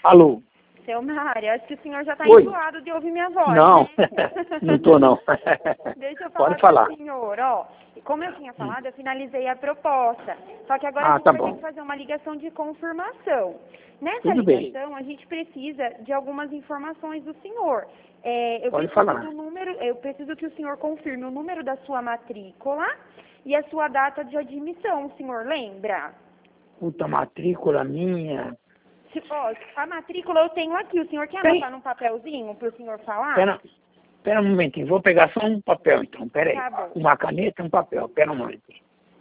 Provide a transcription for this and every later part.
Alô? Seu Mário, acho que o senhor já está Oi. enjoado de ouvir minha voz, Não, né? não tô não. Deixa eu falar Pode falar. com o senhor, ó. Como eu tinha falado, eu finalizei a proposta. Só que agora a gente Tá vai ter bom. que fazer uma ligação de confirmação. Nessa Tudo bem. ligação, a gente precisa de algumas informações do senhor. Eu Pode preciso falar. do número, eu preciso que o senhor confirme o número da sua matrícula e a sua data de admissão, o senhor lembra? Puta matrícula minha. Ó, a matrícula eu tenho aqui. O senhor quer Tem. anotar num papelzinho para o senhor falar? Pera um momentinho, vou pegar só um papel então, pera aí. Tá bom. Uma caneta e um papel, pera um momentinho.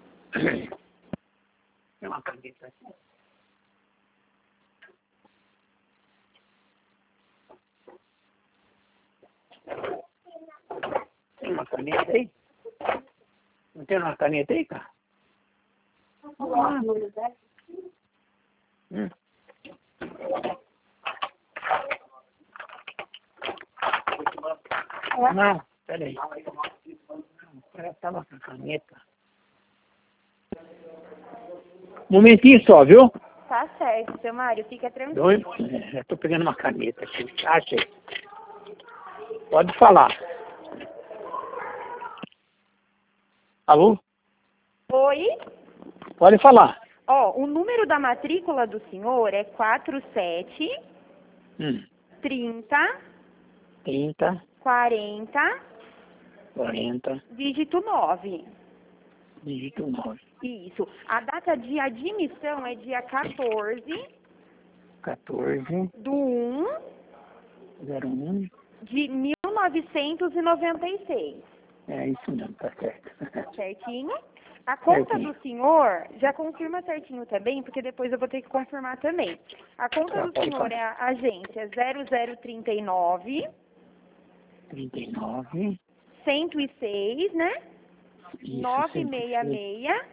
Tem uma caneta aqui. Tem uma caneta aí? Não tem uma caneta aí, cara? Hum. Não, peraí. Ela tava com a caneta. Momentinho só, viu? Tá certo, seu Mário, fica tranquilo. Dois. Já tô pegando uma caneta aqui. Achei. Pode falar. Alô? Oi? Pode falar. Ó, o número da matrícula do senhor é 47 30 30, 40 40, dígito 9. dígito 9. Isso. A data de admissão é dia 14 14, do 1 01. de 1996. É isso mesmo, tá certo. Certinho? A conta Certinho. do senhor, já confirma certinho também, porque depois eu vou ter que confirmar também. A conta Tá, do pode senhor falar. é a agência 0039 39, 106, né? isso, 966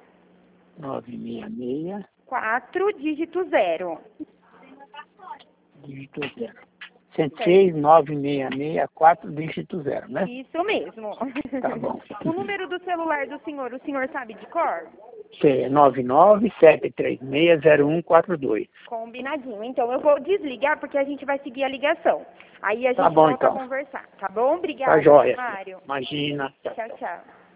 966, 4 dígito 0. dígito 0. 106, 966, 4, dígito 0, né? Isso mesmo. Tá bom. O número do celular do senhor, o senhor sabe de cor? 99-736-0142. Combinadinho. Então eu vou desligar porque a gente vai seguir a ligação. Aí a Tá gente bom, volta a então. conversar, tá bom? Tá Obrigada, jóia. Mário. Imagina. Tchau, tchau.